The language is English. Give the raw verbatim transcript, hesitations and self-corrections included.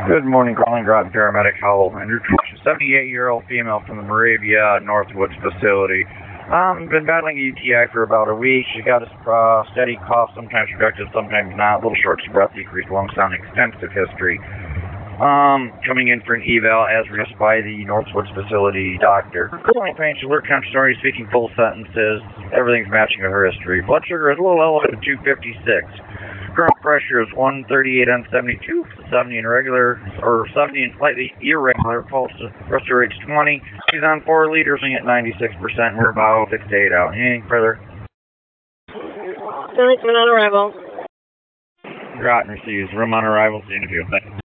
Good morning, calling Groton Paramedic Howell. And your seventy-eight-year-old female from the Moravia Northwoods facility. Um, been battling U T I for about a week. She got a uh, steady cough, sometimes productive, sometimes not. A little short of breath, decreased lung sound, extensive history. Um, coming in for an eval as requested by the Northwoods facility doctor. Currently pain, she alert conscious story, speaking full sentences. Everything's matching with her history. Blood sugar is a little elevated, two fifty-six. Current pressure is one thirty-eight on seventy-two, seventy in regular, or seventy and slightly irregular. Pulse pressure rate's twenty. She's on four liters and at ninety-six percent. We're about six to eight out. Anything further? Room on arrival. Groton receives room on arrival. See you in a few. Thanks.